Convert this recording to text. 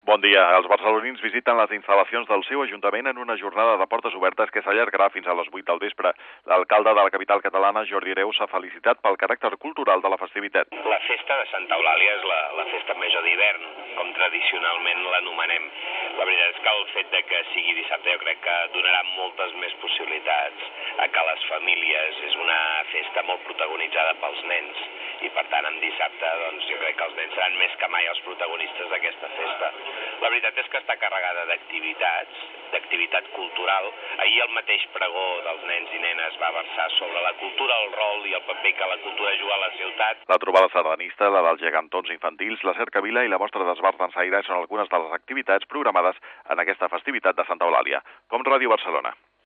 Bon dia. Els barcelonins visiten les instal·lacions del seu ajuntament en una jornada de portes obertes que s'allargarà fins a les 8 del vespre. L'alcalde de la capital catalana, Jordi Hereu, s'ha felicitat pel caràcter cultural de la festivitat. La festa de Santa Eulàlia és la festa major d'hivern, com tradicionalment l'anomenem. La veritat és que el fet de que sigui dissabte jo crec que donarà moltes més possibilitats a que les famílies. És una festa molt protagonitzada pels nens i per tant en dissabte jo crec que els nens seran més que mai els protagonistes d'aquesta festa. La veritat és que està carregada d'activitats, d'activitat cultural. Ahir el mateix pregó dels nens i nenes va versar sobre la cultura, el rol i el paper que la cultura juga a la ciutat. La trobada sardanista, la dels gegantons infantils, la cercavila i la mostra d'esbart dansaire són algunes de les activitats programades en aquesta festivitat de Santa Eulàlia. Com Ràdio Barcelona.